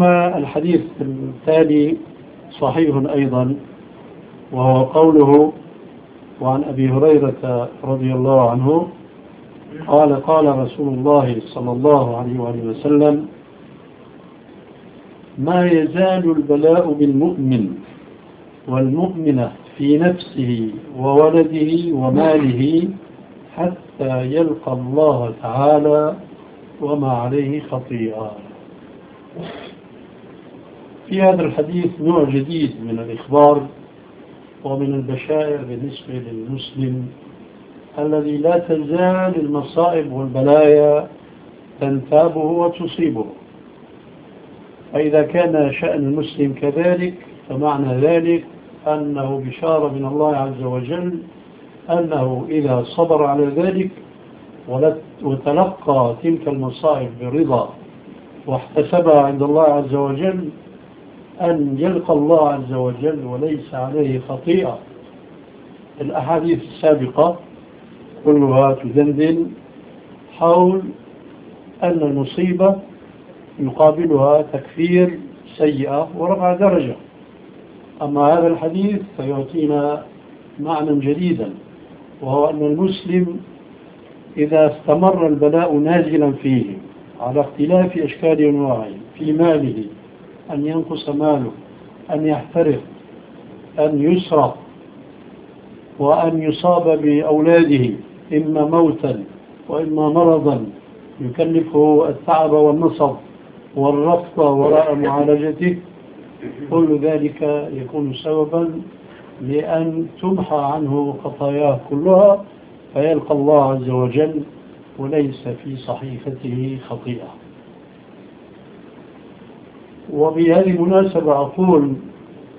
ثم الحديث التالي صحيح أيضا، وهو قوله: وعن أبي هريرة رضي الله عنه قال: قال رسول الله صلى الله عليه وآله وسلم: ما يزال البلاء بالمؤمن والمؤمنة في نفسه وولده وماله حتى يلقى الله تعالى وما عليه خطيئة. في هذا الحديث نوع جديد من الإخبار ومن البشائر بالنسبة للمسلم الذي لا تزال المصائب والبلايا تنتابه وتصيبه. فإذا كان شأن المسلم كذلك فمعنى ذلك أنه بشارة من الله عز وجل أنه إذا صبر على ذلك وتلقى تلك المصائب برضا واحتسبها عند الله عز وجل أن يلقى الله عز وجل وليس عليه خطيئة. الأحاديث السابقة كلها تدندن حول أن المصيبة يقابلها تكفير سيئة ورفع درجة. أما هذا الحديث فيعطينا معنى جديدا، وهو أن المسلم إذا استمر البلاء نازلا فيه على اختلاف أشكال وأنواعه، في ماله أن ينقص ماله، أن يحترق، أن يسرق، وأن يصاب بأولاده إما موتا وإما مرضا يكلفه التعب والنصب والرفض وراء معالجته، كل ذلك يكون سببا لأن تمحى عنه خطاياه كلها فيلقى الله عز وجل وليس في صحيفته خطيئة. وبهذه المناسبة أقول